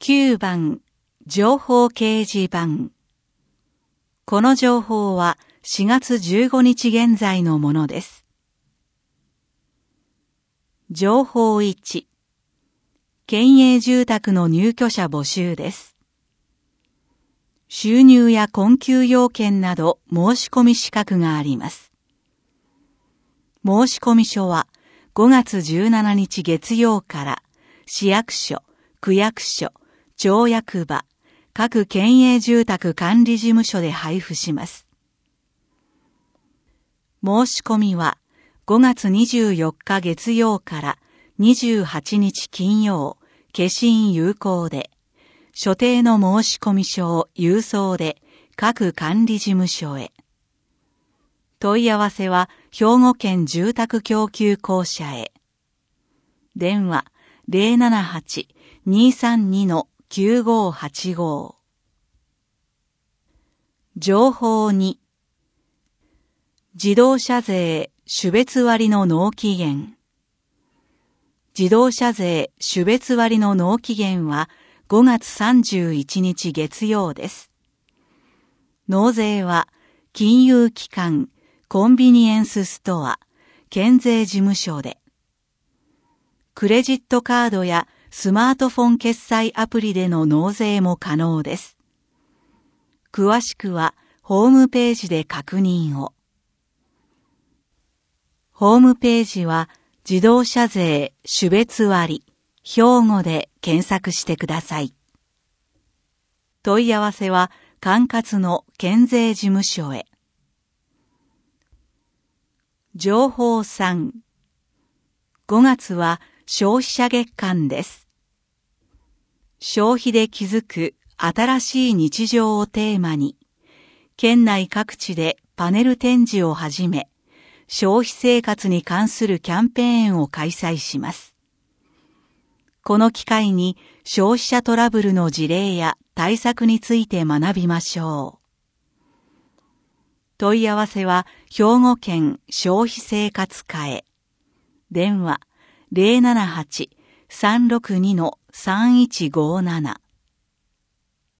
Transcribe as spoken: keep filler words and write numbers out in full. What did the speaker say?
きゅうばん、情報掲示板。この情報はしがつじゅうごにち現在のものです。情報いち、県営住宅の入居者募集です。収入や困窮要件など申し込み資格があります。申し込み書はごがつじゅうしちにち月曜から市役所、区役所、町役場、各県営住宅管理事務所で配布します。申し込みはごがつにじゅうよっか月曜からにじゅうはちにち金曜、消印有効で、所定の申込書を郵送で各管理事務所へ。問い合わせは兵庫県住宅供給公社へ。電話 ゼロななはち にーさんに きゅうごはちご。情報に、自動車税種別割の納期限。自動車税種別割の納期限はごがつさんじゅういちにち月曜です。納税は金融機関、コンビニエンスストア、県税事務所で。クレジットカードやスマートフォン決済アプリでの納税も可能です。詳しくはホームページで確認を。ホームページは自動車税種別割兵庫で検索してください。問い合わせは管轄の県税事務所へ。情報さん、ごがつは消費者月間です。消費で気づく新しい日常をテーマに、県内各地でパネル展示をはじめ、消費生活に関するキャンペーンを開催します。この機会に消費者トラブルの事例や対策について学びましょう。問い合わせは兵庫県消費生活課へ。電話 ゼロななはち さんろくに さんいちごなな。